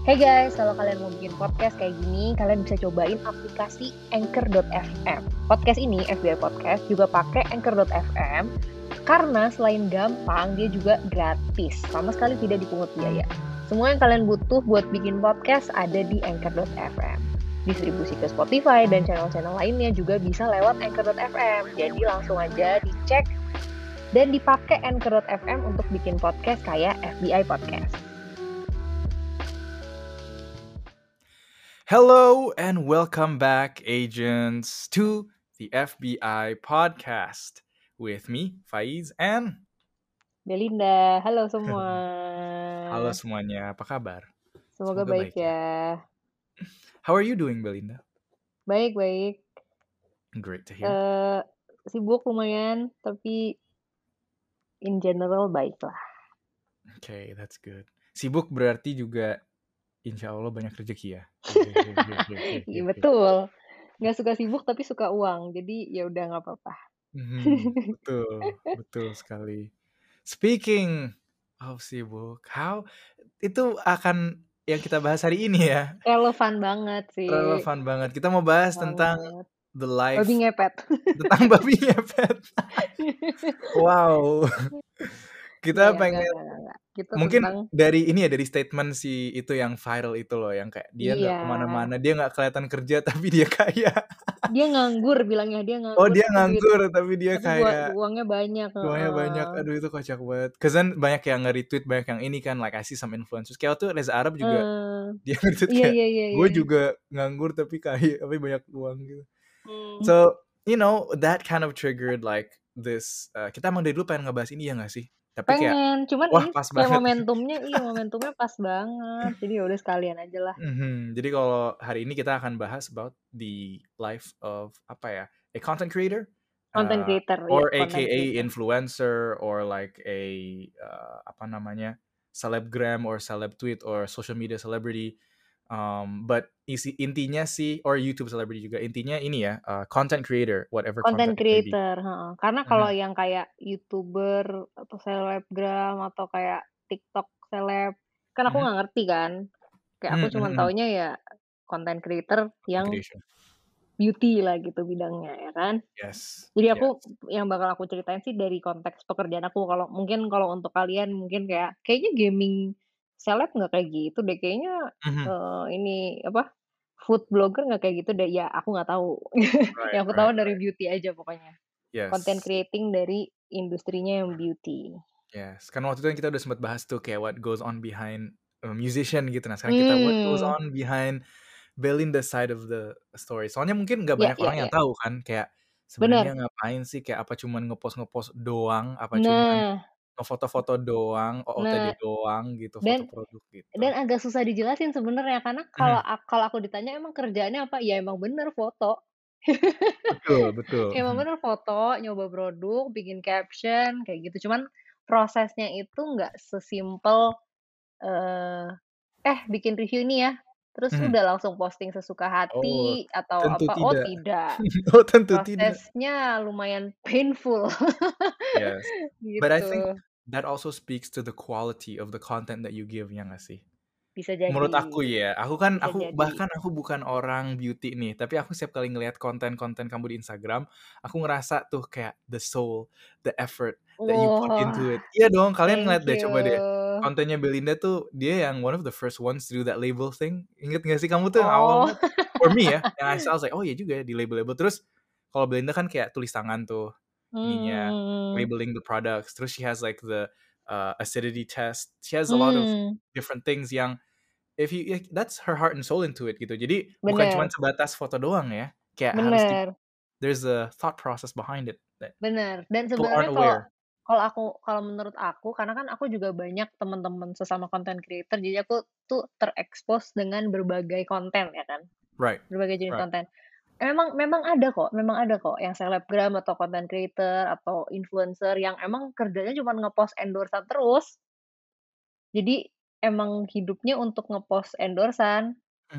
Hey guys, kalau kalian mau bikin podcast kayak gini, kalian bisa cobain aplikasi Anchor.fm. Podcast ini, FBI Podcast, juga pakai Anchor.fm karena selain gampang, dia juga gratis. Sama sekali tidak dipungut biaya. Semua yang kalian butuh buat bikin podcast ada di Anchor.fm. Distribusi ke Spotify dan channel-channel lainnya juga bisa lewat Anchor.fm. Jadi langsung aja dicek dan dipakai Anchor.fm untuk bikin podcast kayak FBI Podcast. Hello and welcome back, agents, to the FBI podcast with me, Faiz, and Belinda, halo semua. halo semuanya, apa kabar? Semoga baik ya. How are you doing, Belinda? Baik. Great to hear. Sibuk lumayan, tapi in general baik lah. Okay, that's good. Sibuk berarti juga insya Allah banyak rezeki ya. Iya betul. Nggak suka sibuk tapi suka uang, jadi ya udah nggak apa-apa. Betul sekali. Speaking of sibuk, itu akan yang kita bahas hari ini ya. Relevan banget sih. Relevan banget. Kita mau bahas tentang the life. Babi ngepet. Tentang babi ngepet. Wow. Kita pengen Kita mungkin tentang... dari ini ya, dari statement si itu yang viral itu loh, yang kayak dia nggak kemana-mana, dia nggak kelihatan kerja tapi dia kaya. Dia nganggur bilangnya, dia nganggur. Oh dia nganggur tapi dia kaya. Uangnya banyak. Uangnya banyak, aduh itu kocak banget. Kesan banyak yang nge-retweet, banyak yang ini kan, like I see some influencers. Kayak tuh Reza Arab juga, dia nge-retweet kayak, gue juga nganggur tapi kaya, tapi banyak uang gitu. So, you know, that kind of triggered like this, kita emang dari dulu pengen ngebahas ini ya gak sih? Tapi pengen, kayak, cuman wah ini pas kayak banget. momentumnya pas banget. Jadi ya udah sekalian aja lah. Jadi kalau hari ini kita akan bahas about the life of a content creator, or aka influencer, or like a celebgram or celeb tweet or social media celebrity. But intinya sih, or YouTube celebrity juga, intinya ini ya, content creator, whatever content creator. Karena kalau yang kayak YouTuber atau selebgram atau kayak TikTok seleb, kan aku nggak ngerti kan. Kayak aku cuma taunya ya content creator yang beauty lah gitu bidangnya ya kan. Yes. Jadi aku yang bakal aku ceritain sih dari konteks pekerjaan aku. Kalau untuk kalian mungkin kayaknya gaming seleb nggak kayak gitu deh, kayaknya ini food blogger nggak kayak gitu deh, ya aku nggak tahu. Yang aku tahu dari beauty aja pokoknya. Content creating dari industrinya yang beauty. Yes, kan waktu itu kita udah sempat bahas tuh kayak what goes on behind a musician gitu. Nah sekarang kita what goes on behind Belinda's side of the story. Soalnya mungkin nggak banyak orang yang tahu kan, kayak sebenarnya ngapain sih, kayak apa cuman ngepost doang, apa cuman ngefoto-foto doang, OOTD doang gitu, foto produk gitu. Dan agak susah dijelasin sebenarnya, karena kalau aku ditanya emang kerjaannya apa, ya emang bener foto. Betul. Emang bener foto, nyoba produk, bikin caption kayak gitu. Cuman prosesnya itu nggak sesimpel bikin review ini ya, terus udah langsung posting sesuka hati atau apa. Tidak. Oh tidak. Tentu tidak. Prosesnya lumayan painful. Yes. Gitu. But I think that also speaks to the quality of the content that you give, ya nggak sih? Bisa jadi. Menurut aku ya, aku bukan orang beauty nih, tapi aku setiap kali ngelihat konten-konten kamu di Instagram, aku ngerasa tuh kayak the soul, the effort that you put into it. Iya dong, kalian ngeliat deh, coba deh. Kontennya Belinda tuh, dia yang one of the first ones to do that label thing. Ingat gak sih kamu tuh yang awal? For me ya, yang I was like, oh iya juga ya, di label-label. Terus kalau Belinda kan kayak tulis tangan tuh, ininya, labeling the products. Terus she has like the acidity test. She has a lot of different things yang that's her heart and soul into it gitu. Jadi bukan cuma sebatas foto doang ya. Kayak harus there's a thought process behind it. Bener. Dan sebenarnya kalau menurut aku, karena kan aku juga banyak teman-teman sesama content creator, jadi aku tuh terekspos dengan berbagai konten ya kan. Right. Berbagai jenis konten. Memang ada kok yang selebgram atau content creator atau influencer yang emang kerjanya cuma ngepost endorsan terus. Jadi emang hidupnya untuk ngepost endorsan.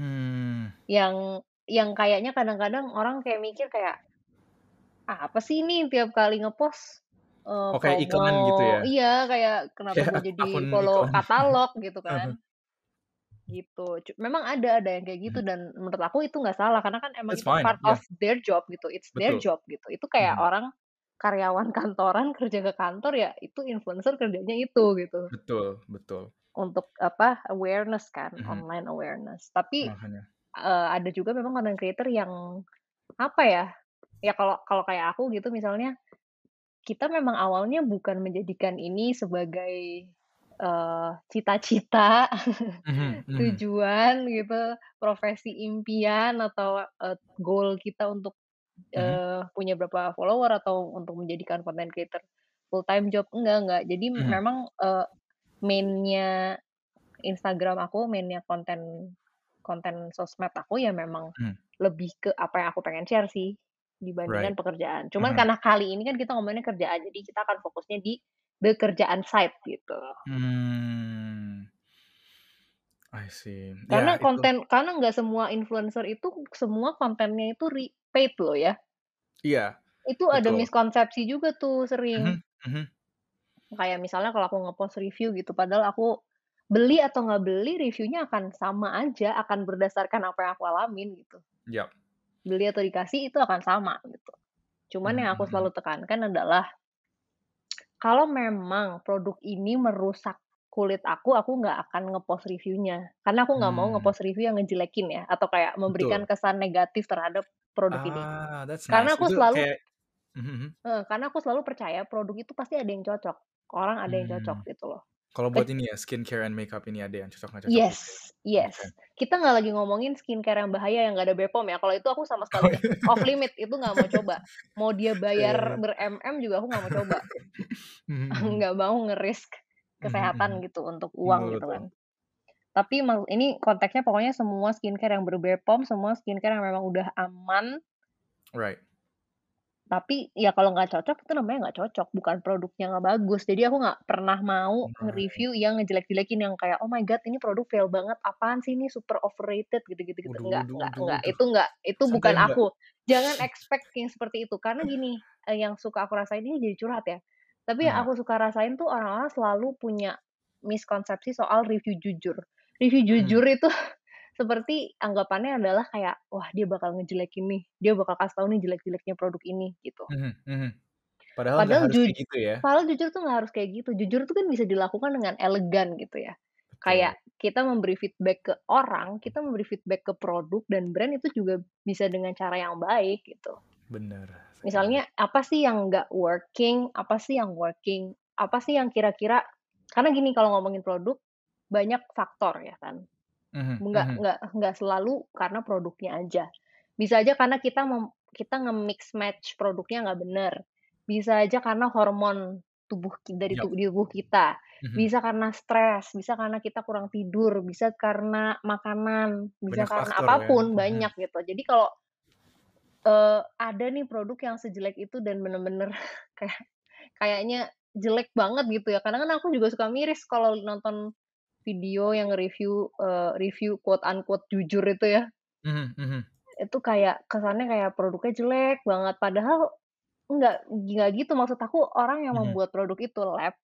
Yang kayaknya kadang-kadang orang kayak mikir kayak, apa sih ini tiap kali ngepost kayak iklan gitu ya? Iya, kayak kenapa gue jadi follow katalog gitu kan. gitu. Memang ada yang kayak gitu Mhm. dan menurut aku itu nggak salah karena kan emang It's itu fine, part of yeah, their job gitu, it's their betul. job gitu. Itu kayak Mhm. orang karyawan kantoran kerja ke kantor ya itu influencer kerjanya itu gitu. Betul betul. Untuk apa, awareness kan, Mhm. online awareness. Tapi, Makanya. ada juga memang content creator yang apa ya, ya kalau kalau kayak aku gitu misalnya, kita memang awalnya bukan menjadikan ini sebagai, cita-cita, Mhm mhm. tujuan gitu, profesi impian atau, goal kita untuk, Mhm punya berapa follower atau untuk menjadikan content creator full time job, enggak. Jadi mhm memang, main-nya Instagram aku, main-nya konten konten sosmed aku ya memang mhm. lebih ke apa yang aku pengen share sih, Right. dibandingkan pekerjaan. Cuman Mhm. karena kali ini kan kita ngomongin kerjaan, jadi kita akan fokusnya di the kerjaan side gitu. Mmm, I see. Karena Ya itu karena nggak semua influencer itu semua kontennya itu paid loh ya. iya, Itu ada betul. miskonsepsi juga tuh sering. Mhm mhm. Kayak misalnya kalau aku nge-post review gitu, padahal aku beli atau nggak beli, reviewnya akan sama aja, akan berdasarkan apa yang aku alamin gitu. Yap. Beli atau dikasih itu akan sama gitu. Cuman Mhm yang aku mhm mhm. selalu tekankan adalah, kalau memang produk ini merusak kulit aku nggak akan nge-post reviewnya. Karena aku nggak mau Mmm, nge-post review yang ngejelekin ya, atau kayak memberikan betul. kesan negatif terhadap produk ini. Ah, that's Karena nice. aku Itu selalu kayak mhm mhm. karena aku selalu percaya produk itu pasti ada yang cocok, orang ada yang cocok Mmm, gitu loh. kalau buat ini ya, skincare and makeup ini ada yang cocok nggak cocok gitu ya? Yes Oke. yes. Kita nggak lagi ngomongin skincare yang bahaya yang nggak ada BPOM ya, kalau itu aku sama Oh, sekali iya. off limit, itu nggak mau coba. Mau dia Iya bayar iya. ber-MM juga aku nggak mau coba. Mhm mhm. Nggak mau nge-risk Mhm kesehatan mhm. gitu untuk uang Betul gitu betul. kan. Tapi ini konteksnya pokoknya semua skincare yang ber-BPOM, semua skincare yang memang udah aman. Right. Tapi ya kalau nggak cocok itu namanya nggak cocok, bukan produknya nggak bagus. Jadi aku nggak pernah mau Right. nge-review yang ngejelek-jelekin yang kayak, "Oh my god ini produk fail banget, apaan sih ini super overrated," gitu. Waduh Enggak waduh enggak waduh enggak, waduh. itu Santai, bukan Mbak. aku. Jangan expect yang seperti itu, karena gini, yang suka aku rasain ini jadi curhat ya, tapi yang Iya. aku suka rasain tuh orang-orang selalu punya miskonsepsi soal review jujur. Review Mhm. jujur itu seperti anggapannya adalah kayak, "Wah dia bakal ngejelekin nih, dia bakal kasih tahu nih jelek-jeleknya produk ini," gitu. Mhm mhm. Padahal nggak Padahal harus kayak gitu ya? Jujur tuh nggak harus kayak gitu. Jujur tuh kan bisa dilakukan dengan elegan gitu ya. Betul. Kayak kita memberi feedback ke orang, kita memberi feedback ke produk dan brand itu juga bisa dengan cara yang baik gitu. Bener sekali. Misalnya apa sih yang nggak working, apa sih yang working, apa sih yang kira-kira karena gini kalau ngomongin produk, banyak faktor ya kan. Mhm Nggak mhm. nggak nggak selalu karena produknya aja. Bisa aja karena kita nge-mix match produknya nggak bener. Bisa aja karena hormon Yap. di tubuh kita. Mhm. Bisa karena stres, bisa karena kita kurang tidur, bisa karena makanan, bisa Banyak karena faktor ya. apapun, Mhm. banyak gitu. Jadi kalau, ada nih produk yang sejelek itu dan bener-bener kayak kayaknya jelek banget gitu ya, kadang kan aku juga suka miris kalau nonton video yang nge-review, review quote unquote jujur itu ya, Mhm mhm. itu kayak kesannya kayak produknya jelek banget, padahal enggak gitu, maksud aku orang yang Mhm. membuat produk itu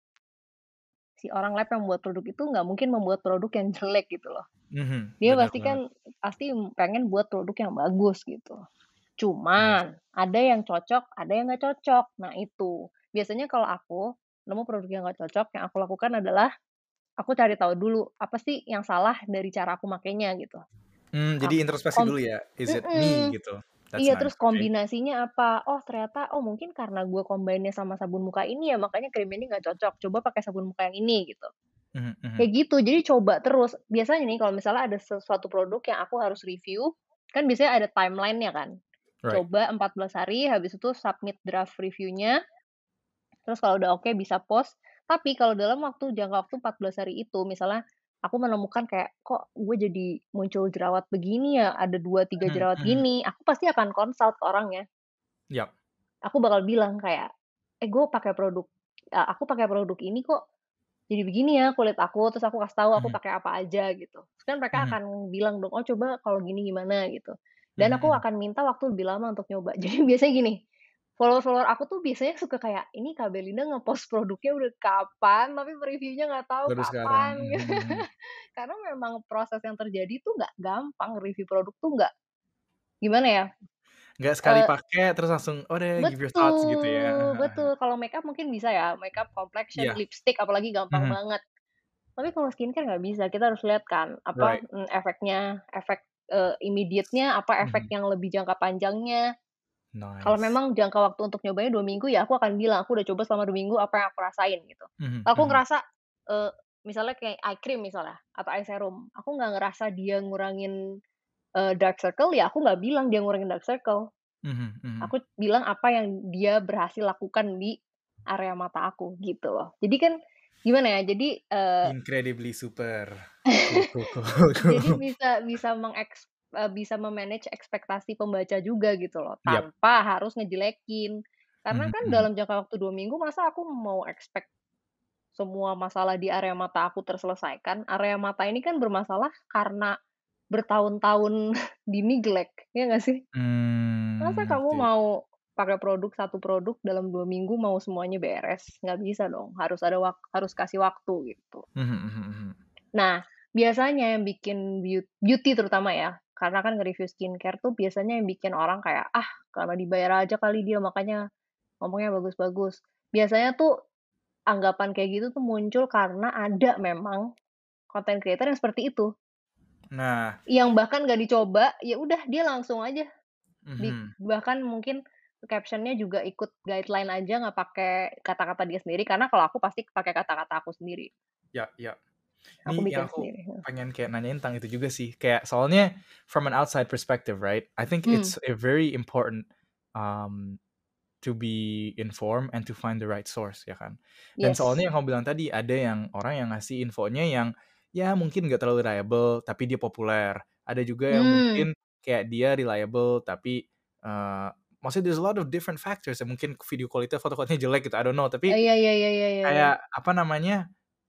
si orang lab yang membuat produk itu nggak mungkin membuat produk yang jelek gitu loh. Mhm. Dia Bener banget. pasti pengen buat produk yang bagus gitu. I see. Cuman, ada yang cocok, ada yang nggak cocok. Nah itu, biasanya kalau aku nemu produk yang nggak cocok, yang aku lakukan adalah aku cari tahu dulu, apa sih yang salah dari cara aku makainya gitu. Jadi Ak introspeksi kom dulu ya, "Is it me?" mhm, gitu. That's iya nice, terus oke. kombinasinya apa, oh ternyata, oh mungkin karena gue combine-nya sama sabun muka ini ya makanya krim ini nggak cocok, coba pakai sabun muka yang ini gitu. Mhm mhm. Kayak gitu, jadi coba terus. Biasanya nih kalau misalnya ada sesuatu produk yang aku harus review, kan biasanya ada timeline-nya kan. Right. Coba 14 hari, habis itu submit draft review-nya, terus kalau udah oke bisa post. Tapi kalau dalam jangka waktu 14 hari itu, misalnya aku menemukan kayak, "Kok gue jadi muncul jerawat begini ya, ada 2 3 Mhm jerawat mhm. gini," aku pasti akan consult ke orangnya. Yap. Aku bakal bilang kayak, gue pakai aku pakai produk ini kok jadi begini ya kulit aku," terus aku kasih tahu aku Mhm. pakai apa aja gitu. Terus kan mereka Mhm. akan bilang dong, "Oh coba kalau gini gimana?" gitu. Dan Mhm aku mhm. akan minta waktu lebih lama untuk nyoba. Jadi biasanya gini, follower-follower aku tuh biasanya suka kayak, "Ini Kak Belinda nge-post produknya udah kapan, tapi reviewnya nggak tahu Baru sekarang, kapan," gitu. Karena memang proses yang terjadi tuh nggak gampang, review produk tuh nggak gimana ya, Nggak sekali eee pakai terus langsung, "Oh deh give your thoughts," gitu ya? betul betul, kalau makeup mungkin bisa ya, makeup, complexion, Iya, lipstick apalagi gampang mhm, banget. Tapi kalau skincare nggak bisa, kita harus lihat kan, apa, right, efeknya, efek, immediate-nya, apa efek mhm, yang lebih jangka panjangnya. Kalau nice, memang jangka waktu untuk nyobainnya 2 minggu, ya aku akan bilang, "Aku udah coba selama 2 minggu, apa yang aku rasain?" Gitu. mhm Aku mhm, ngerasa, eee, misalnya kayak eye cream misalnya, atau eye serum, aku nggak ngerasa dia ngurangin, dark circle, ya aku nggak bilang dia ngurangin dark circle. mhm mhm. Aku bilang apa yang dia berhasil lakukan di area mata aku, gitu loh. Jadi kan, gimana ya, jadi, Incredibly super, cool cool cool jadi cool. bisa me-manage ekspektasi pembaca juga gitu loh, Yap, tanpa harus ngejelekin. Karena mhm kan mhm, dalam jangka waktu 2 minggu masa aku mau expect semua masalah di area mata aku terselesaikan. Area mata ini kan bermasalah karena bertahun-tahun di-neglect, ya nggak sih? Masa kamu ngerti, mau pakai satu produk dalam 2 minggu mau semuanya beres? Nggak bisa dong, harus kasih waktu gitu. mhm mhm mhm, Nah, biasanya yang bikin beauty terutama ya, karena kan nge-review skincare tuh biasanya yang bikin orang kayak, "Ah, karena dibayar aja kali dia makanya ngomongnya bagus-bagus." Biasanya tuh anggapan kayak gitu tuh muncul karena ada memang content creator yang seperti itu, nah, yang bahkan nggak dicoba, ya udah dia langsung aja mhm, bahkan mungkin caption-nya juga ikut guideline aja nggak pakai kata-kata dia sendiri, karena kalau aku pasti pakai kata-kata aku sendiri, ya ya. aku Nih bikin yang aku sendiri, heeh. pengen kayak nanyain tentang itu juga sih, kayak soalnya from an outside perspective, right? I think Mmm, it's a very important, um, to be informed and to find the right source, ya kan? Dan yes. soalnya yang kamu bilang tadi, ada yang orang yang ngasih infonya yang, ya mungkin nggak terlalu reliable, tapi dia populer. Ada juga yang Mmm. mungkin kayak dia reliable, tapi, eee, maksudnya there's a lot of different factors ya, mungkin video quality, foto quality-nya jelek gitu, I don't know. Tapi Iya iya iya iya iya iya. kayak apa namanya,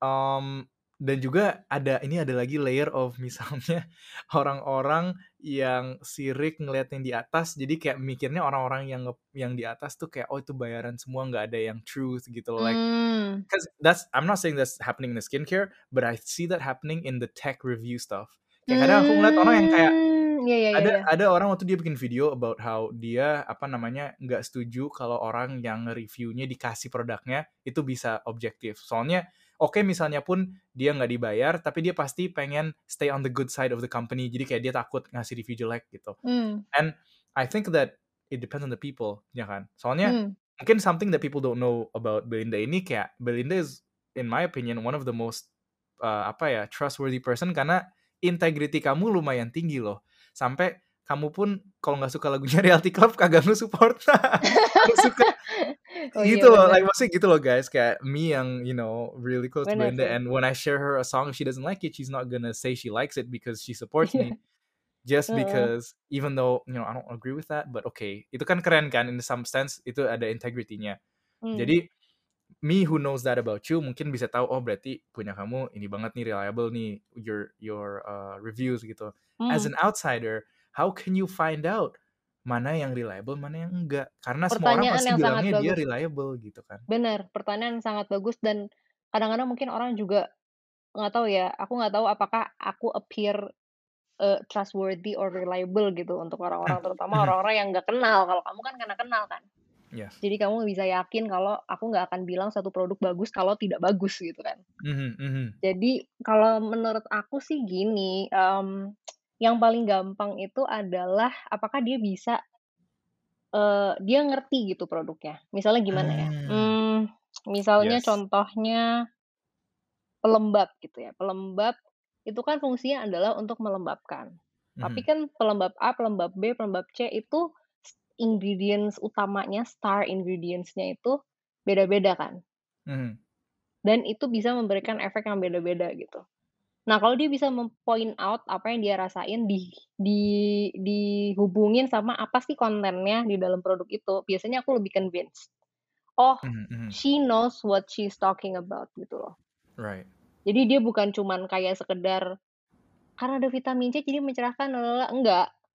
dan juga ada lagi layer of misalnya orang-orang yang sirik ngelihat yang di atas, jadi kayak mikirnya orang-orang yang di atas tuh kayak, "Oh itu bayaran semua, nggak ada yang truth," gitu loh. Like, Mmm. 'cause I'm not saying that's happening in the skincare, but I see that happening in the tech review stuff. Kayak kadang aku ngeliat orang yang kayak Iya iya iya iya. ada orang waktu dia bikin video about how dia, apa namanya, nggak setuju kalau orang yang nge-review-nya dikasih produknya itu bisa objektif. Soalnya, oke misalnya pun dia nggak dibayar, tapi dia pasti pengen stay on the good side of the company. Jadi kayak dia takut ngasih review jelek gitu. Mmm, And I think that it depends on the people, ya kan? Soalnya mmm. mungkin something that people don't know about Belinda ini kayak Belinda is in my opinion one of the most, apa ya, trustworthy person karena integrity kamu lumayan tinggi loh. Sampai kamu pun kalau nggak suka lagunya Reality Club kagak nge-support. Harus suka Oh iya gitu loh, bener, like maksudnya gitu loh guys, kayak me yang really close to bener Belinda sih. and when I share her a song, if she doesn't like it, she's not gonna say she likes it because she supports Iya, me. Just heeh, because even though, I don't agree with that, but okay. Itu kan keren kan in some sense itu ada integrity-nya. mmm, Jadi me who knows that about you mungkin bisa tahu, oh berarti punya kamu ini banget nih, reliable nih your reviews gitu. As mmm. an outsider, how can you find out mana yang reliable, mana yang enggak? Karena semua orang Pertanyaan pasti yang sangat bilangnya dia bagus. reliable gitu kan. Bener, pertanyaan yang sangat bagus dan kadang-kadang mungkin orang juga nggak tahu ya, aku nggak tahu apakah aku appear, trustworthy or reliable gitu untuk orang-orang, terutama Mhm, orang-orang yang nggak kenal, kalau kamu kan karena kenal kan. yes. Jadi kamu bisa yakin kalau aku nggak akan bilang suatu produk bagus kalau tidak bagus gitu kan. Mhm mhm. Jadi kalau menurut aku sih gini, yang paling gampang itu adalah apakah dia bisa, dia ngerti gitu produknya. Misalnya gimana ya, Mmm, misalnya yes. contohnya pelembab gitu ya, pelembab itu kan fungsinya adalah untuk melembabkan. Tapi Mhm kan pelembab A, pelembab B, pelembab C itu ingredients utamanya, star ingredients-nya itu beda-beda kan, mhm dan itu bisa memberikan efek yang beda-beda gitu. Nah, kalau dia bisa point out apa yang dia rasain di dihubungin sama apa sih kontennya di dalam produk itu, biasanya aku lebih convinced, "Oh, mhm mhm. she knows what she's talking about," gitu loh. Right. Jadi dia bukan cuman kayak sekedar, "Karena ada vitamin C jadi mencerahkan, enggak.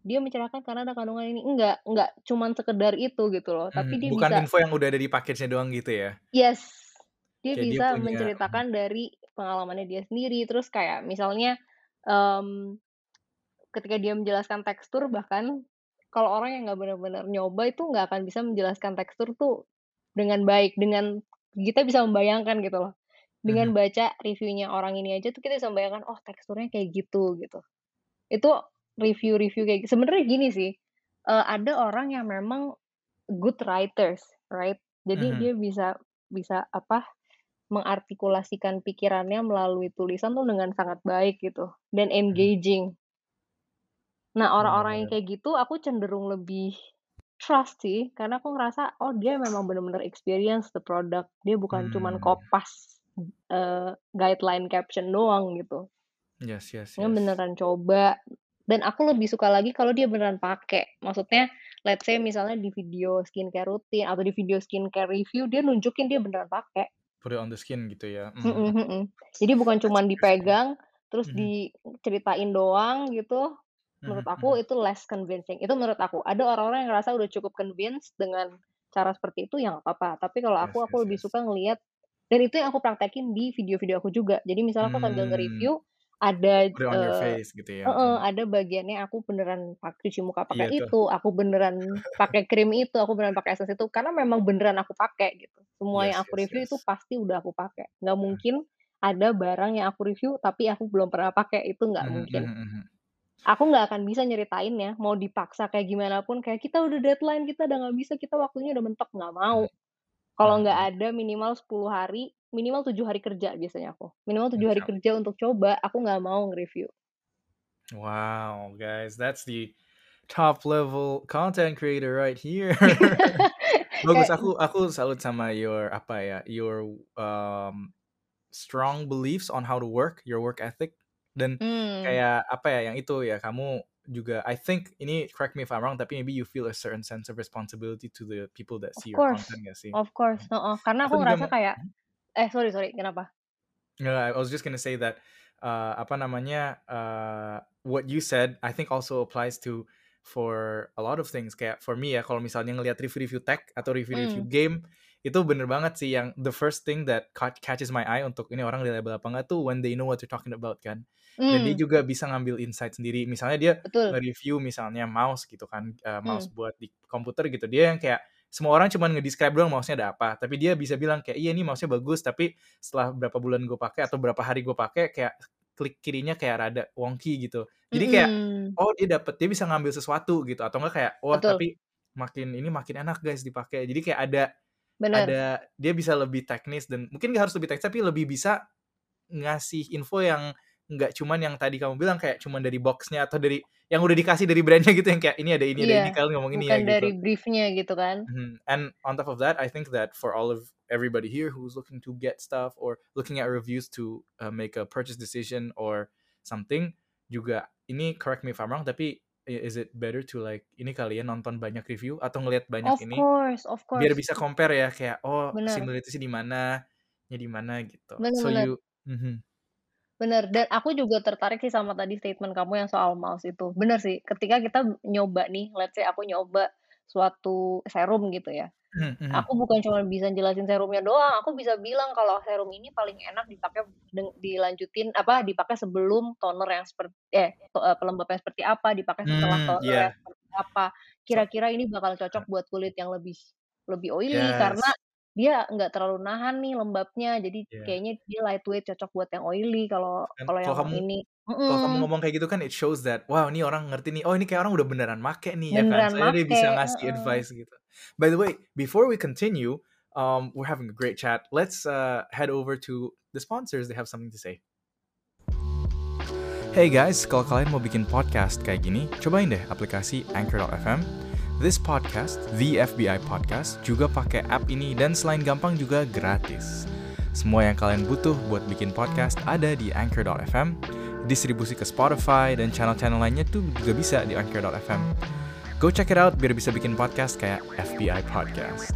dia mencerahkan karena ada kandungan ini, enggak cuman sekedar itu gitu loh, tapi dia Bukan bisa info yang udah ada di package-nya doang gitu ya? yes, dia Kayak dia bisa punya menceritakan dari pengalamannya dia sendiri, terus kayak misalnya, mmm, ketika dia menjelaskan tekstur bahkan, kalau orang yang nggak benar-benar nyoba itu nggak akan bisa menjelaskan tekstur tuh dengan baik, dengan kita bisa membayangkan gitu loh. Dengan mhm, baca reviewnya orang ini aja tuh kita bisa membayangkan, "Oh teksturnya kayak gitu," gitu. Itu review-review kayak sebenarnya gini sih, ada orang yang memang good writers, right? Jadi mhm, dia bisa bisa apa, mengartikulasikan pikirannya melalui tulisan tuh dengan sangat baik gitu, dan mhm, engaging. Nah, orang-orang yang bener, kayak gitu aku cenderung lebih trust sih, karena aku ngerasa, oh dia memang bener-bener experience the product, dia bukan cuman mmm, kopas, guideline caption doang gitu. yes yes Dia yes. beneran coba, dan aku lebih suka lagi kalau dia beneran pakai. Maksudnya, let's say misalnya di video skincare rutin atau di video skincare review dia nunjukin dia beneran pakai. Put it on the skin gitu ya, Mhm mhm. Jadi bukan that's cuman interesting. dipegang, terus Mhm, diceritain doang gitu, menurut mhm aku mhm, itu less convincing, itu menurut aku. Ada orang-orang yang ngerasa udah cukup convince dengan cara seperti itu, ya nggak apa-apa. Tapi kalau yes aku yes lebih yes. suka ngelihat dan itu yang aku praktekin di video-video aku juga. Jadi misalnya aku sambil Mmm, nge-review, ada, put it on your face gitu ya, heeh, ada bagiannya aku beneran cuci muka pakai iya tuh, itu, aku beneran pakai krim itu, aku beneran pakai essence itu, karena memang beneran aku pakai gitu. Semua yang yes aku yes review itu yes. pasti udah aku pakai. Nggak mungkin ada barang yang aku review tapi aku belum pernah pakai, itu nggak Mhm mungkin. mhm mhm. Aku nggak akan bisa nyeritainnya, mau dipaksa kayak gimana pun, kayak, "Kita udah deadline, kita udah nggak bisa, kita waktunya udah mentok." Nggak mau. Kalau Mhm nggak mhm. ada minimal 10 hari, minimal 7 hari kerja biasanya aku. Minimal 7 hari Yap. kerja untuk coba, aku nggak mau nge-review. Wow, guys, that's the top level content creator right here. Bagus, Kayak aku salut sama your apa ya, your strong beliefs on how to work, your work ethic, dan mmm. kayak apa ya, yang itu ya kamu juga I think ini correct me if I'm wrong, tapi maybe you feel a certain sense of responsibility to the people that see your content gak sih? Of course, Mhm. heeh, karena aku Aku juga ngerasa kayak sorry sorry, kenapa? no, I was just gonna say that apa namanya what you said I think also applies to for a lot of things kayak for me ya kalau misalnya ngelihat review-review tech atau review-review Mmm, game itu bener banget sih yang the first thing that catches my eye untuk ini orang reliable apa enggak tuh when they know what you're talking about kan dan dia mmm, juga bisa ngambil insight sendiri misalnya dia betul, nge-review misalnya mouse gitu kan mouse mmm, buat di komputer gitu dia yang kayak semua orang cuma nge-describe doang mouse-nya ada apa tapi dia bisa bilang kayak iya ini mouse-nya bagus tapi setelah berapa bulan gue pakai atau berapa hari gue pakai kayak klik kirinya kayak rada wonky gitu. Jadi kayak, mhm, oh dia bisa ngambil sesuatu gitu atau enggak kayak, wah betul, tapi makin enak guys dipakai. Jadi kayak ada bener, dia bisa lebih teknis dan mungkin nggak harus lebih teknis tapi lebih bisa ngasih info yang nggak cuman yang tadi kamu bilang kayak cuman dari box-nya atau dari yang udah dikasih dari brand-nya gitu yang kayak, "Ini ada iya, ini, kalian ngomong ini ya," bukan gitu. dari brief-nya gitu kan, Mhm, and on top of that, I think that for all of everybody here who's looking to get stuff or looking at reviews to make a purchase decision or something, juga ini correct me if I'm wrong, tapi is it better to like ini kalian nonton banyak review atau ngelihat banyak ini of biar course, bisa compare ya kayak oh bener, similarities di mana gitu. bener So bener. you, mhm, Bener, dan aku juga tertarik sih sama tadi statement kamu yang soal mouse itu. Bener sih, ketika kita nyoba nih, let's say aku nyoba suatu serum gitu ya, mhm mhm. aku bukan cuma bisa jelasin serumnya doang, aku bisa bilang kalau serum ini paling enak dipakai dilanjutin apa, dipakai sebelum toner yang pelembab yang seperti apa, dipakai setelah toner Iya. yang seperti apa. So Kira-kira ini bakal cocok buat kulit yang lebih lebih oily karena yes, dia nggak terlalu nahan nih lembabnya, jadi iya. kayaknya dia lightweight cocok buat yang oily kalau Kan kalau kalau yang kamu ini kalau kamu mhm, ngomong kayak gitu kan it shows that, wow ini orang ngerti nih, oh ini kayak orang udah beneran make nih ya kan, beneran soalnya dia make, bisa ngasih heeh. advice gitu. By the way, before we continue, we're having a great chat. Let's head over to the sponsors. They have something to say. Hey guys, kalau kalian mau bikin podcast kayak gini, cobain deh aplikasi Anchor.fm. This podcast, The FBI Podcast, juga pakai app ini dan selain gampang juga gratis. Semua yang kalian butuh buat bikin podcast ada di Anchor.fm, distribusi ke Spotify dan channel-channel lainnya tuh juga bisa di Anchor.fm. Go check it out biar bisa bikin podcast kayak FBI Podcast.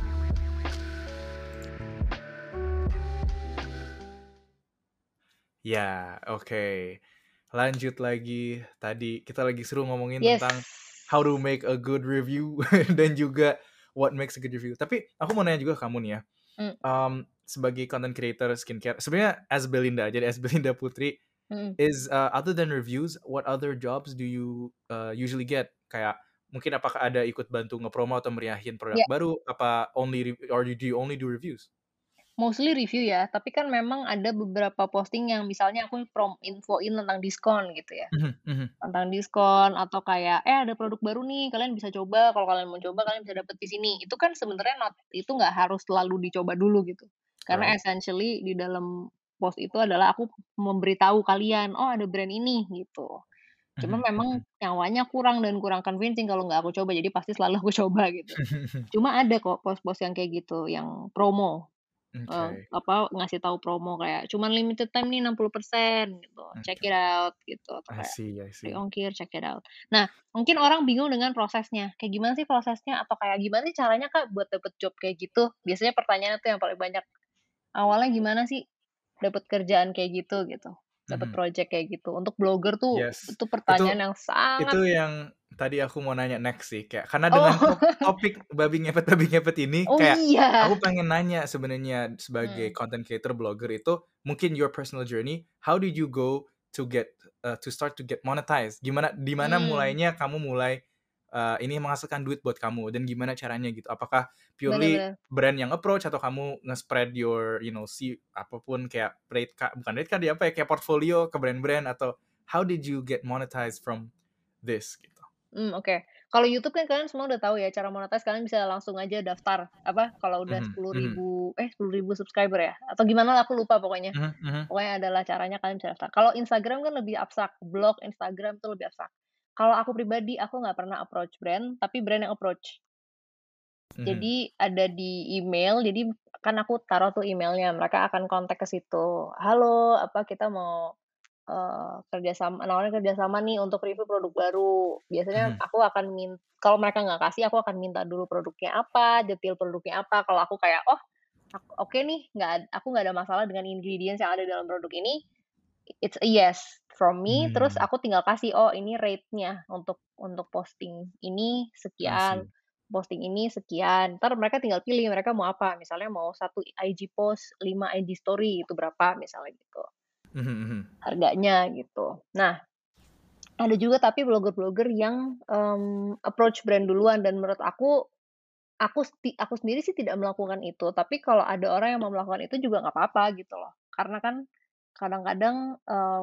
Ya, oke. Lanjut lagi. Tadi kita lagi seru ngomongin Yes, tentang how to make a good review dan juga what makes a good review. Tapi aku mau nanya juga ke kamu nih ya. Hmm. Sebagai content creator skincare, sebenarnya as Belinda, jadi as Belinda Putri, is other than reviews, what other jobs do you usually get? Kayak mungkin apakah ada ikut bantu ngepromo atau meriahin produk Ya, baru? Apa or do you only do reviews? mostly review ya, tapi kan memang ada beberapa posting yang misalnya aku infoin tentang diskon gitu ya. Mhm mhm. Tentang diskon atau kayak, ada produk baru nih, kalian bisa coba, kalau kalian mau coba kalian bisa dapet di sini." Itu kan sebenarnya itu nggak harus selalu dicoba dulu gitu. Karena Right. essentially di dalam post itu adalah aku memberitahu kalian, "Oh ada brand ini," gitu. Cuma Mhm memang mhm. nyawanya kurang dan kurang convincing kalau nggak aku coba, jadi pasti selalu aku coba gitu. Cuma ada kok post-post yang kayak gitu, yang promo. Oke Ngasih tahu promo kayak, "Cuman limited time nih 60% gitu, check oke. it out," gitu, atau I kayak, see I "Free see. ongkir, check it out." Nah, mungkin orang bingung dengan prosesnya, kayak gimana sih prosesnya atau kayak gimana sih caranya Kak buat dapet job kayak gitu? Biasanya pertanyaan tuh yang paling banyak, "Awalnya gimana sih dapet kerjaan kayak gitu?" Dapet Mhm. project kayak gitu. Untuk blogger tuh Yes. itu Itu pertanyaan yang sangat. yang tadi aku mau nanya next sih, kayak karena dengan Oh, topik babi ngepet ini, oh kayak iya. aku pengen nanya sebenarnya sebagai Mhm, content creator, blogger itu mungkin your personal journey, how did you go to get to start to get monetized? Di mana mmm, mulainya kamu mulai ini menghasilkan duit buat kamu dan gimana caranya gitu? Apakah bener purely bener. brand yang approach atau kamu nge-spread your apapun kayak bukan rate card ya, apa ya, kayak portfolio ke brand-brand atau how did you get monetized from this gitu? Oke. Kalau YouTube kan kalian semua udah tahu ya cara monetize, kalian bisa langsung aja daftar, kalau udah Mhm mhm. 10.000 subscriber ya? Atau gimana lah aku lupa pokoknya. Mhm mhm. Pokoknya adalah caranya kalian bisa daftar. Kalau Instagram kan lebih abstrak, blog Instagram tuh lebih abstrak. Kalau aku pribadi, aku nggak pernah approach brand, tapi brand yang approach. Mhm. Jadi ada di email, jadi kan aku taruh tuh emailnya, mereka akan kontak ke situ, "Halo, kita mau nawarin kerjasama nih untuk review produk baru." Biasanya Mhm. aku akan kalau mereka nggak kasih, aku akan minta dulu produknya apa, detail produknya apa. Kalau aku kayak, "Oh, oke nih, aku nggak ada masalah dengan ingredients yang ada dalam produk ini," it's a yes from me, terus Mmm, aku tinggal kasih, "Oh, ini rate-nya untuk posting ini I sekian, see. posting ini sekian." Entar mereka tinggal pilih mereka mau apa, misalnya mau 1 IG post, 5 IG story, itu berapa, misalnya gitu Mhm mhm. harganya gitu. Nah, ada juga tapi blogger-blogger yang, approach brand duluan dan menurut aku sendiri sih tidak melakukan itu, tapi kalau ada orang yang mau melakukan itu juga nggak apa-apa gitu loh. Karena kan kadang-kadang,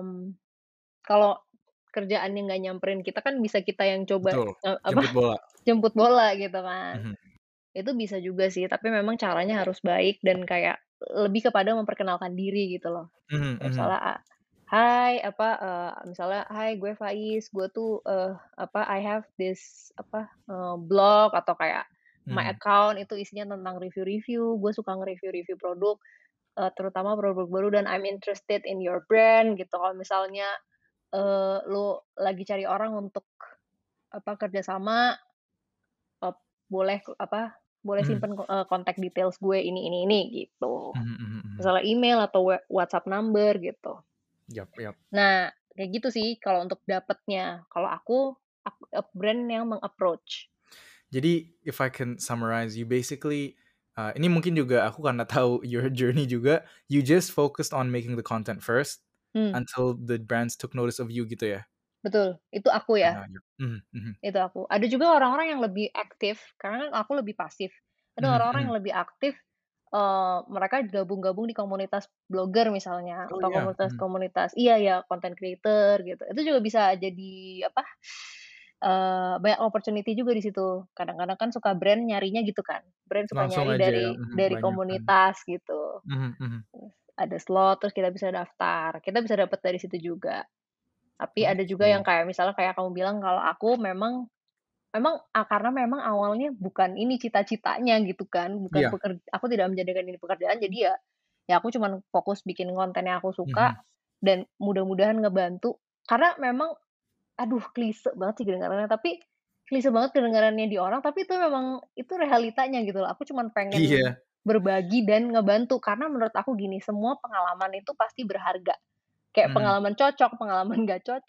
kalau kerjaannya nggak nyamperin kita kan bisa kita yang coba, Betul, apa, jemput bola. jemput bola gitu kan. Mhm. Itu bisa juga sih, tapi memang caranya harus baik dan kayak lebih kepada memperkenalkan diri gitu loh. Mhm mhm. Misalnya, "Hai," misalnya, "Hai, gue Faiz, gue tuh, I have this," blog atau kayak my Mhm. account itu isinya tentang review-review, gue suka nge-review-review produk, terutama produk baru dan I'm interested in your brand gitu. Kalau misalnya, lu lagi cari orang untuk, kerja sama, eee, boleh boleh Mhm. simpen kontak details gue ini gitu. Mhm mhm mhm. Misalnya email atau WhatsApp number gitu. Yap yap. Nah, kayak gitu sih kalau untuk dapetnya. Kalau aku brand yang meng-approach. Jadi if I can summarize, you basically ini mungkin juga aku karena tahu your journey juga, you just focused on making the content first Hmm, until the brands took notice of you gitu ya? betul, itu aku ya, Yap. Mhm mhm. itu aku. Ada juga orang-orang yang lebih aktif, karena kan aku lebih pasif. Ada Mhm orang-orang mhm. yang lebih aktif, mereka gabung-gabung di komunitas blogger misalnya, Oh atau iya? Mhm. komunitas-komunitas iya ya, content creator gitu. Itu juga bisa jadi banyak opportunity juga di situ. Kadang-kadang kan suka brand nyarinya gitu kan, brand suka Langsung nyari aja ya, mhm, dari banyak kan. komunitas gitu. Mhm mhm. Ada slot, terus kita bisa daftar, kita bisa dapat dari situ juga. Tapi ada juga yang Oke. kayak misalnya kayak kamu bilang kalau aku karena memang awalnya bukan ini cita-citanya gitu kan, bukan Iya. aku tidak menjadikan ini pekerjaan, jadi ya aku cuman fokus bikin konten yang aku suka Mhm. dan mudah-mudahan ngebantu. Karena memang aduh klise banget sih kedengarannya, tapi klise banget kedengarannya di orang, tapi itu memang itu realitanya gitu loh. Aku cuman pengen Iya. berbagi dan ngebantu, karena menurut aku gini, semua pengalaman itu pasti berharga. Kayak Mhm. pengalaman cocok, pengalaman nggak cocok,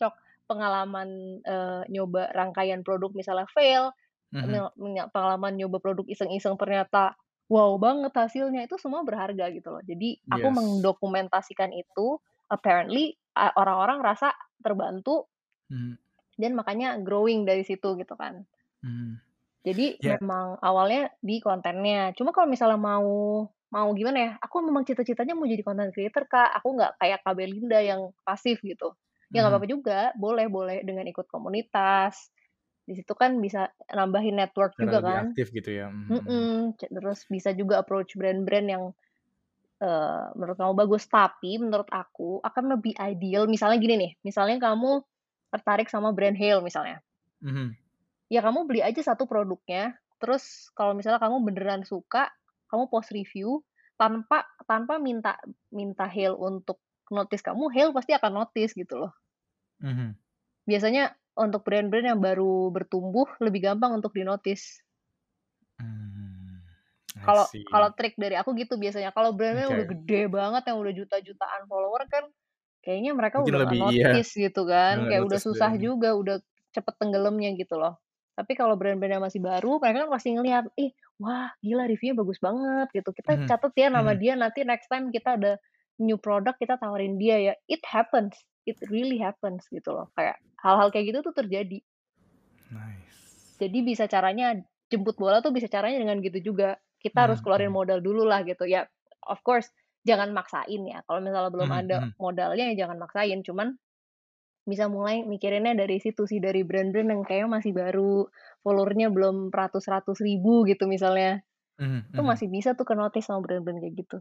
pengalaman, nyoba rangkaian produk misalnya fail, Mhm. pengalaman nyoba produk iseng-iseng ternyata wow banget hasilnya, itu semua berharga gitu loh. Jadi aku Yes. mendokumentasikan itu, apparently, orang-orang rasa terbantu Mhm. dan makanya growing dari situ gitu kan. Mhm. Jadi Ya. memang awalnya di kontennya, cuma kalau misalnya mau mau gimana ya, aku memang cita-citanya mau jadi content creator, Kak, aku nggak kayak Kak Belinda yang pasif gitu. Ya nggak Mhm. apa-apa juga, boleh boleh dengan ikut komunitas, di situ kan bisa nambahin network Cara juga lebih kan, aktif gitu ya. Mhm mhm. terus bisa juga approach brand-brand yang, menurut kamu bagus. Tapi menurut aku akan lebih ideal misalnya gini nih, misalnya kamu tertarik sama brand Hale misalnya. Mhm. Ya kamu beli aja satu produknya, terus kalau misalnya kamu beneran suka, kamu post review, tanpa tanpa minta minta Hale untuk notice kamu, Hale pasti akan notice gitu loh. Mhm. Biasanya untuk brand-brand yang baru bertumbuh, lebih gampang untuk di-notice. Mmm, I Kalau kalau see. trik dari aku gitu biasanya, kalau brand-nya udah Oke. gede banget, yang udah juta-jutaan follower kan, kayaknya mereka Mungkin udah nggak lebih iya, notice gitu udah kan, nggak kayak udah notice susah brand. juga, udah cepet tenggelamnya gitu loh. Tapi kalau brand-brand yang masih baru, mereka kan pasti ngelihat, "Ih, wah gila reviewnya bagus banget," gitu. "Kita Mhm. catat ya nama Mhm. dia, nanti next time kita ada new product, kita tawarin dia ya." It happens, it really happens gitu loh, kayak hal-hal kayak gitu tuh terjadi. Nice. Jadi bisa caranya jemput bola tuh bisa caranya dengan gitu juga. Kita harus Mhm keluarin mhm. modal dulu lah gitu ya, of course jangan maksain ya, kalau misalnya belum Mhm ada mhm. modalnya ya jangan maksain, cuman bisa mulai mikirinnya dari situ sih, dari brand-brand yang kayaknya masih baru, follower-nya belum ratus-ratus ribu gitu misalnya. Mhm Itu mhm. masih bisa tuh ke-notice sama brand-brand kayak gitu.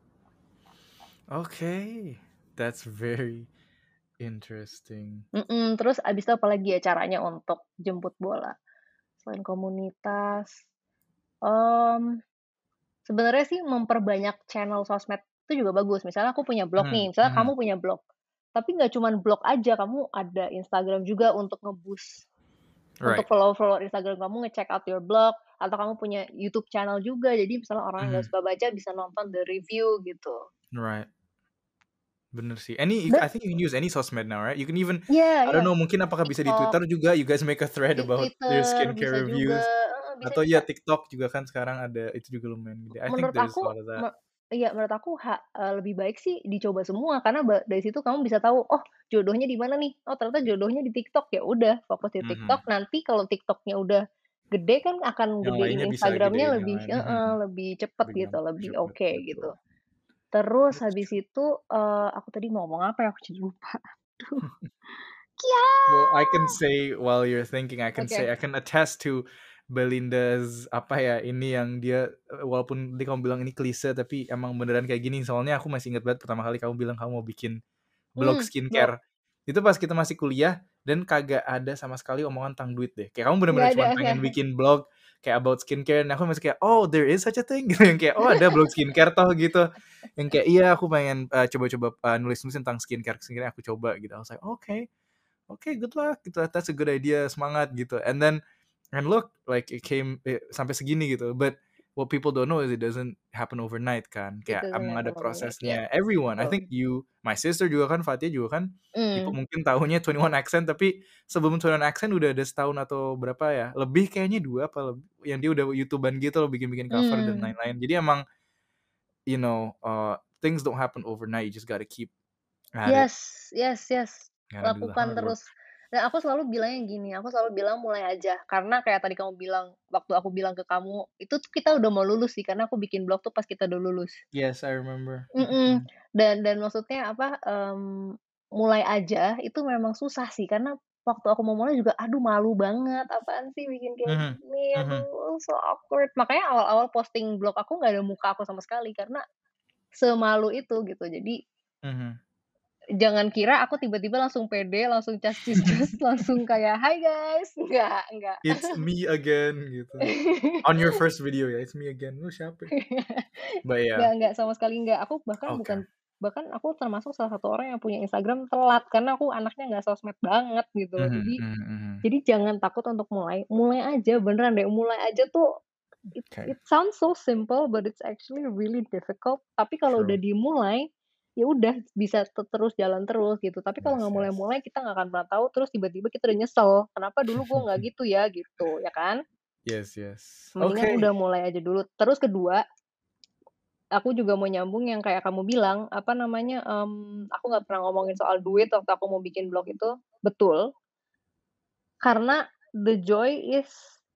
Okay, that's very interesting. Terus abis itu apalagi ya caranya untuk jemput bola? Selain komunitas, mmm, sebenarnya sih memperbanyak channel sosmed itu juga bagus. Misalnya aku punya blog Mhm nih, misalnya mhm. kamu punya blog, tapi nggak cuman blog aja, kamu ada Instagram juga untuk nge-boost. Untuk Right. follower-follower Instagram kamu nge-check out your blog, atau kamu punya YouTube channel juga, jadi misalnya orang yang nggak Mhm. suka baca bisa nonton the review gitu. Right. Bener sih. Dan I think you can use any sosmed now, right? You can even, iya I iya, don't know, mungkin apakah bisa di TikTok, Twitter juga, you guys make a thread di about your Twitter bisa skincare juga, reviews, bisa atau bisa. ya TikTok juga kan sekarang ada, itu juga lumayan gede. I think Menurut there's a aku lot of that. iya, menurut aku lebih baik sih dicoba semua, karena dari situ kamu bisa tahu, oh jodohnya di mana nih, oh ternyata jodohnya di TikTok, ya udah fokus di Mhm. TikTok, nanti kalau TikToknya udah gede kan akan Yang lainnya gedein bisa gedein Instagramnya yang lebih lain. heeh, Mhm. lebih cepet Lebih gitu, gampang, lebih cepet, oke betul. gitu. Terus That's habis true. itu, aku tadi mau ngomong apa ya? Aku jadi lupa. Aduh, kia Well, I can say while you're thinking, Oke. I can attest to Belinda's apa ya, ini yang dia walaupun tadi kamu bilang ini klise tapi emang beneran kayak gini. Soalnya aku masih inget banget pertama kali kamu bilang kamu mau bikin blog Blog. skincare. Itu pas kita masih kuliah dan kagak ada sama sekali omongan tentang duit deh. Kayak kamu Nggak bener-bener ada, cuman nggak pengen bikin blog kayak about skincare dan aku masih kayak, "Oh, there is such a thing?" Gitu yang kayak, "Oh, ada blog skincare toh," gitu. Yang kayak, "Iya, aku pengen, coba-coba, nulis-nulis tentang skincare aku coba," gitu. I was like, "Okay. Okay, good luck," gitu, "That's a good idea, semangat," gitu. And look, like it came sampai segini gitu. But what people don't know is it doesn't happen overnight kan. It Kayak doesn't emang ada happen overnight, ya, prosesnya. Everyone, I betul. think you, my sister juga kan, Fatia juga kan, people Mmm, mungkin tahunya 21 Accent, tapi sebelum 21 Accent udah ada setahun atau berapa ya, lebih kayaknya 2 apa lebih, yang dia udah YouTube-an gitu loh, bikin-bikin cover dan mmm. lain-lain. Jadi emang, things don't happen overnight, you just gotta keep at it, Yes yes yes, gotta do the lakukan hard work. terus. Dan aku selalu bilangnya gini, aku selalu bilang mulai aja, karena kayak tadi kamu bilang, waktu aku bilang ke kamu, itu tuh kita udah mau lulus sih, karena aku bikin blog tuh pas kita udah lulus. Yes, I remember. Mhm, dan maksudnya apa, mulai aja itu memang susah sih, karena waktu aku mau mulai juga, aduh malu banget, apaan sih bikin kayak Mhm, gini, mhm, aduh so awkward. Makanya awal-awal posting blog aku nggak ada muka aku sama sekali, karena semalu itu gitu. Jadi mhm. jangan kira aku tiba-tiba langsung pede, langsung cas cus cus, langsung kayak, "Hai guys," enggak. It's me again gitu. On your first video ya, it's me again. Lu siapa? But yeah, Enggak, sama sekali enggak. Aku bahkan okay. bahkan aku termasuk salah satu orang yang punya Instagram telat, karena aku anaknya nggak sosmed banget gitu loh. Mhm Jadi mhm mhm. jadi jangan takut untuk mulai, mulai aja beneran deh, mulai aja tuh it Okay, it sounds so simple but it's actually really difficult, tapi kalau udah true. dimulai, ya udah bisa terus jalan terus gitu. Tapi kalau Yes, nggak yes. mulai-mulai kita nggak akan pernah tahu, terus tiba-tiba kita udah nyesel, "Kenapa dulu gue nggak gitu ya?" Gitu, ya kan? Yes, yes. Mendingan Oke. udah mulai aja dulu. Terus kedua, aku juga mau nyambung yang kayak kamu bilang, apa namanya, aku nggak pernah ngomongin soal duit waktu aku mau bikin blog itu, betul, karena the joy is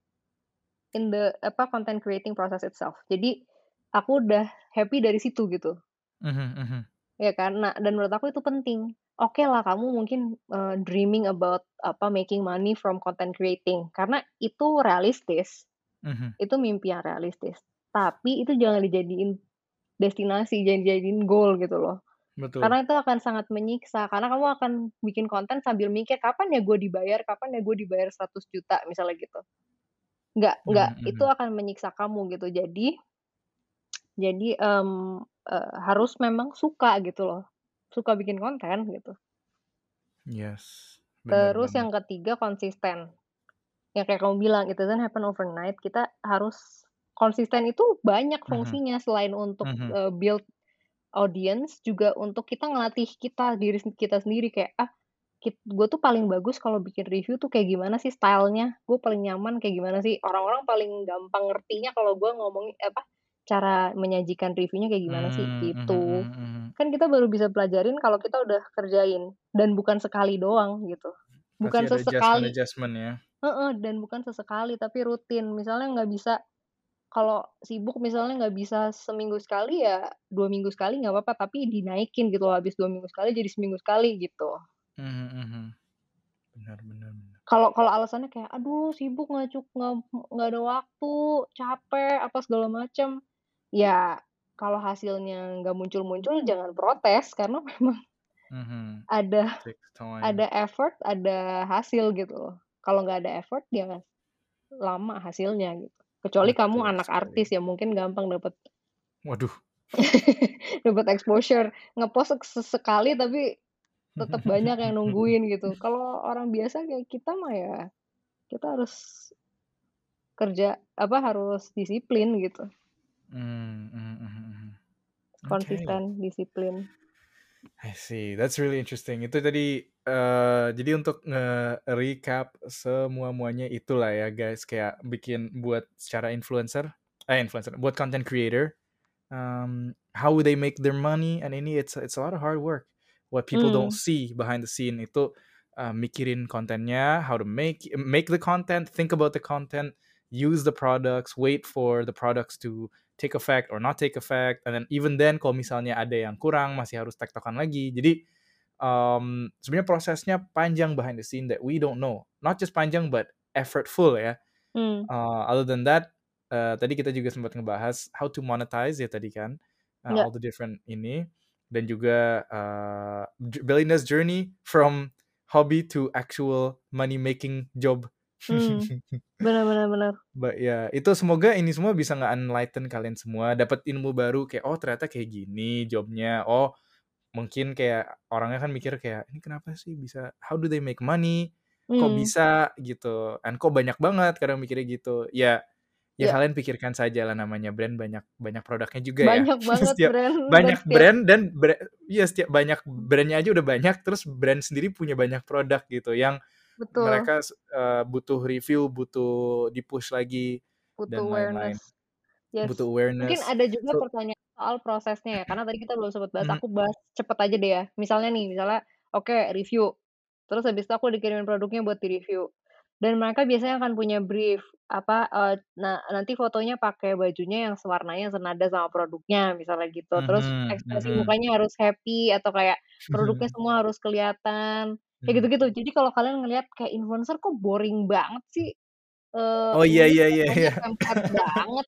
in the apa, content creating process itself. Jadi, aku udah happy dari situ gitu, Mhm, mhm. ya kan. Nah, dan menurut aku itu penting. Oke lah kamu mungkin, dreaming about apa, making money from content creating, karena itu realistis, Mhm. itu mimpi yang realistis. Tapi itu jangan dijadiin destinasi, jangan dijadiin goal gitu loh. Betul. Karena itu akan sangat menyiksa, karena kamu akan bikin konten sambil mikir, "Kapan ya gue dibayar? Kapan ya gue dibayar 100 juta?" Misalnya gitu. Nggak, Mhm, itu mhm. akan menyiksa kamu gitu. Jadi, harus memang suka gitu loh, suka bikin konten gitu. Yes, bener Terus banget. yang ketiga konsisten, yang kayak kamu bilang, it doesn't happen overnight, kita harus konsisten itu banyak Mhm, fungsinya selain untuk, mhm, build audience, juga untuk kita ngelatih kita, diri kita sendiri kayak, "Ah, gue tuh paling bagus kalau bikin review tuh kayak gimana sih style-nya, gue paling nyaman kayak gimana sih, orang-orang paling gampang ngertinya kalau gue ngomongin apa, cara menyajikan reviewnya kayak gimana sih," mmm, mhm, gitu. mhm, mhm. Kan kita baru bisa pelajarin kalau kita udah kerjain, dan bukan sekali doang gitu. Pasti Bukan ada sesekali adjustment-adjustment ya. heeh, dan bukan sesekali tapi rutin. Misalnya nggak bisa kalau sibuk misalnya nggak bisa seminggu sekali ya 2 minggu sekali nggak apa-apa, tapi dinaikin gitu loh, habis 2 minggu sekali jadi seminggu sekali gitu. Mhm, mhm. Benar, benar, benar. Kalau kalau alasannya kayak, "Aduh sibuk nggak ada waktu, capek, apa segala macem." Ya kalau hasilnya nggak muncul-muncul jangan protes karena memang Mhm. ada Takes time. ada effort, ada hasil gitu loh. Kalau nggak ada effort ya lama hasilnya gitu. Kecuali kamu Betul anak sekali. artis ya mungkin gampang dapat Waduh. dapat exposure, nge-post sesekali tapi tetap banyak yang nungguin gitu. Kalau orang biasa kayak kita mah ya, kita harus kerja apa, harus disiplin gitu, Mmm, mhm, mhm, mhm. Oke. konsisten, disiplin. I see, that's really interesting. Itu tadi, jadi untuk nge-recap semua-muanya itulah ya guys, kayak bikin buat secara influencer, buat content creator, how would they make their money, and ini it's a lot of hard work. What people don't Mmm, see behind the scene itu, mikirin kontennya, how to make the content, think about the content, use the products, wait for the products to take effect or not take effect, and then even then kalau misalnya ada yang kurang masih harus tektokan lagi. Jadi, sebenarnya prosesnya panjang behind the scene that we don't know. Not just panjang but effortful ya. mmm, Other than that, tadi kita juga sempat ngebahas how to monetize ya tadi kan, iya, all the different ini, dan juga, Belinda's journey from hobby to actual money making job. mmm, bener bener bener. Ya, itu semoga ini semua bisa nge-enlighten kalian semua, dapat ilmu baru kayak, "Oh ternyata kayak gini job-nya, oh mungkin kayak orangnya kan mikir kayak, "Ini kenapa sih bisa how do they make money? Kok Mmm, bisa?" Gitu, and kok banyak banget kadang mikirnya gitu. Ya iya, kalian pikirkan sajalah namanya brand banyak banyak produknya juga ya. banyak banget Setiap brand dan banyak setiap brand dan iya setiap banyak brand-nya aja udah banyak, terus brand sendiri punya banyak produk gitu yang betul, mereka butuh review, butuh di-push lagi butuh dan lain-lain, awareness. Yes. butuh Mungkin awareness. ada juga So pertanyaan soal prosesnya ya, karena tadi kita belum sempat bahas, mhm, aku bahas cepet aja deh ya. Misalnya nih, misalnya, oke review, terus habis itu aku dikirimin produknya buat di-review, dan mereka biasanya akan punya brief, apa, nah nanti fotonya pakai bajunya yang warnanya senada sama produknya, misalnya gitu. Terus mhm, ekspresi mhm. mukanya harus happy atau kayak produknya semua harus kelihatan, kayak Mhm. gitu-gitu. Jadi kalau kalian ngelihat kayak influencer kok boring banget sih, Oh, iya, mungkin iya, iya, fotonya iya. template banget.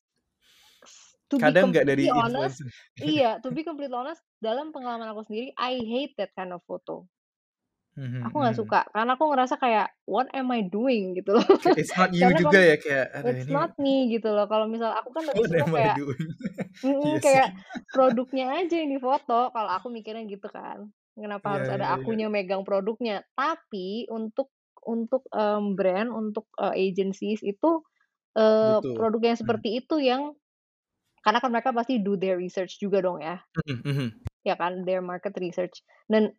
To be Kadang nggak dari completely honest influencer. iya, to be completely honest, dalam pengalaman aku sendiri, I hate that kind of photo. Mhm, Aku nggak mhm. suka, karena aku ngerasa kayak, "What am I doing?" Gitu loh. Kayak it's not you Karena juga ya, kayak, "Aduh it's ini not me gitu loh. Kalau misal aku kan lebih what suka am I kayak doing?" Iya sih. kayak produknya aja yang difoto, kalau aku mikirnya gitu kan. Kenapa Iya, harus ada iya, iya. akunya megang produknya. Tapi untuk, brand, untuk, agencies itu, Butuh. produk yang Mhm. seperti itu yang karena kan mereka pasti do their research juga dong ya. Mhm, mhm. ya kan, their market research. Dan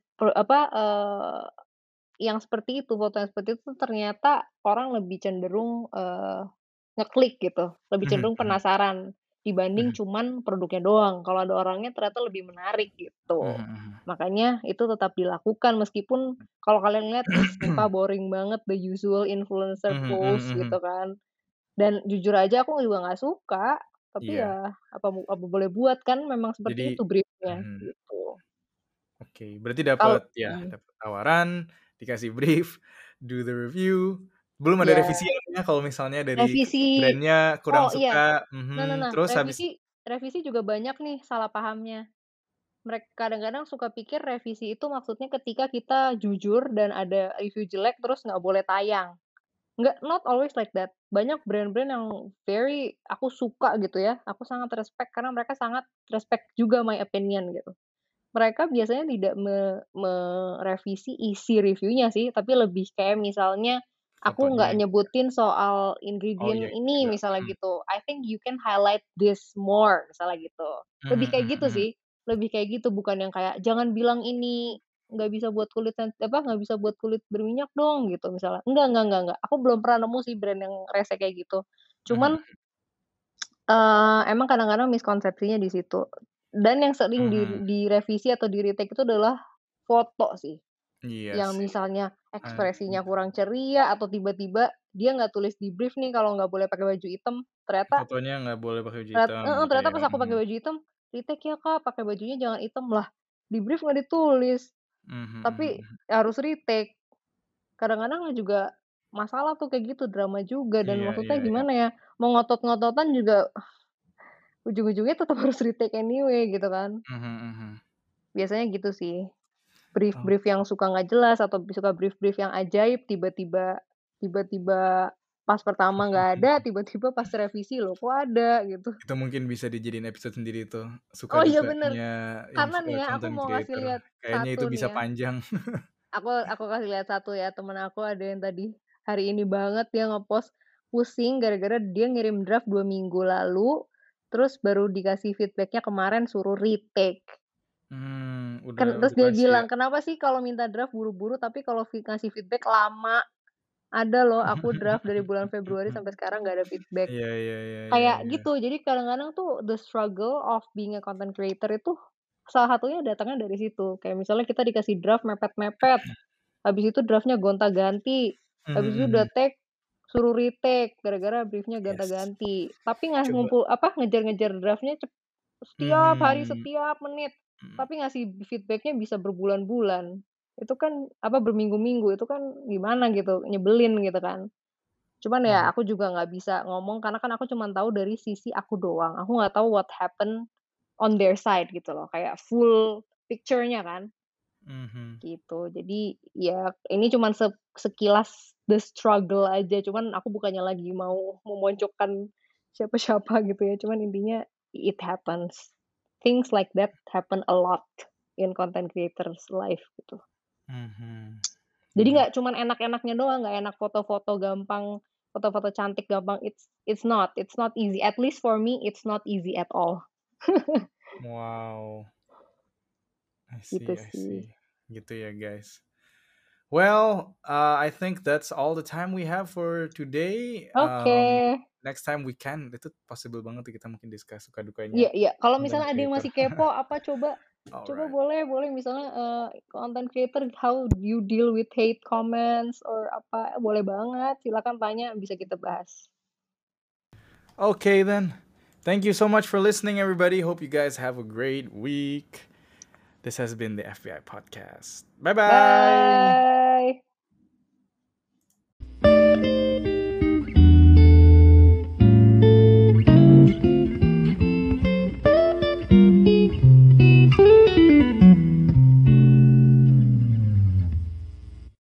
yang seperti itu, foto yang seperti itu ternyata orang lebih cenderung, ngeklik gitu, lebih Mhm cenderung mhm penasaran dibanding mhm cuman produknya doang. Kalau ada orangnya ternyata lebih menarik gitu. mhm Makanya itu tetap dilakukan meskipun kalau kalian lihat, ih sumpah mhm. boring banget the usual influencer Mhm mhm post gitu mhm. kan. Dan jujur aja aku juga nggak suka, tapi Iya, ya apa boleh buat kan memang seperti jadi itu brief-nya mhm, gitu. oke. Berarti Kalau dapat ya, dapat tawaran, dikasih brief, do the review, belum ada ya revisiannya kalau misalnya dari revisi brand-nya kurang oh iya, suka, nah, terus habis revisi revisi juga banyak nih salah pahamnya. Kadang-kadang suka pikir revisi itu maksudnya ketika kita jujur dan ada review jelek terus nggak boleh tayang. Nggak, not always like that. Banyak brand-brand yang aku suka gitu ya, aku sangat respect karena mereka sangat respect juga my opinion gitu. Mereka biasanya tidak merevisi isi reviewnya sih, tapi lebih kayak misalnya, aku fotonya nggak gitu. nyebutin soal Oh iya ingredient itu ini juga. misalnya gitu, "I think you can highlight this more," misalnya gitu. Lebih Mhm kayak mhm gitu mhm. sih, lebih kayak gitu, bukan yang kayak, "Jangan bilang ini nggak bisa buat kulit berminyak dong," gitu misalnya. Enggak, aku belum pernah nemu sih brand yang rese kayak gitu. Mhm Cuman emang kadang-kadang miskonsepsinya di situ. Dan yang sering mhm. direvisi atau di-retake itu adalah foto sih, Iya yang sih, misalnya I ekspresinya kurang ceria atau tiba-tiba dia nggak tulis di brief nih kalau nggak boleh pakai baju hitam, ternyata fotonya nggak boleh pakai baju hitam gitu ternyata ya, pas aku pakai baju hitam, "Retake ya Kak, pakai bajunya jangan hitam." Lah, di brief nggak ditulis, Mhm mhm tapi mhm. harus retake. Kadang-kadang juga masalah tuh kayak gitu, drama juga dan Iya maksudnya iya iya. gimana ya, mau ngotot-ngototan juga ujung-ujungnya tetap harus retake anyway gitu kan. Mhm mhm. Biasanya gitu sih, brief-brief Oke. yang suka nggak jelas atau suka brief-brief yang ajaib tiba-tiba pas pertama nggak ada, tiba-tiba pas revisi loh kok ada gitu. Itu mungkin bisa dijadiin episode sendiri tuh, suka Oh iya bener, dukanya karena nih ya aku content mau kasih creator. lihat Kayaknya itu satu nih bisa ya, panjang. aku kasih lihat satu ya, temen aku ada yang tadi hari ini banget dia nge-post pusing gara-gara dia ngirim draft 2 minggu lalu, terus baru dikasih feedback-nya kemarin suruh retake. Terus Udah dia basi ya? bilang, "Kenapa sih kalau minta draft buru-buru, tapi kalau ngasih feedback lama? Ada loh aku draft dari bulan Februari sampai sekarang nggak ada feedback." Iya iya iya iya Kayak iya. gitu, jadi kadang-kadang tuh the struggle of being a content creator itu salah satunya datangnya dari situ. Kayak misalnya kita dikasih draft mepet-mepet, habis itu draft-nya gonta-ganti, Mhm habis itu udah mhm. take, suruh retake gara-gara brief-nya Yes. gonta-ganti. Tapi nggak Coba ngejar-ngejar draft-nya setiap hari, mhm, setiap menit, mhm. tapi ngasih feedback-nya bisa berbulan-bulan. Itu kan berminggu-minggu, itu kan gimana gitu, nyebelin gitu kan. Cuman ya Iya. aku juga nggak bisa ngomong karena kan aku cuman tahu dari sisi aku doang. Aku nggak tahu what happen on their side gitu loh, kayak full picture-nya kan, Mhm. gitu. Jadi ya ini cuman sekilas the struggle aja, cuman aku bukannya lagi mau memojokkan siapa-siapa gitu ya, cuman intinya it happens. Things like that happen a lot in content creators life gitu. Mhm. Jadi Bener. nggak cuman enak-enaknya doang, nggak enak foto-foto gampang, foto-foto cantik gampang, it's not easy, at least for me, it's not easy at all, Wow, gitu I sih. see. Gitu ya, guys. Well, I think that's all the time we have for today. Oke. Next time we can, itu possible banget tuh kita mungkin discuss suka Iya dukanya iya, kalau content misalnya ada yang creator. masih kepo apa coba coba Alright. boleh boleh misalnya, content creator how you deal with hate comments or apa, boleh banget, silakan tanya bisa kita bahas. Okay then. Thank you so much for listening, everybody. Hope you guys have a great week. This has been the FBI podcast. Bye bye. Bye.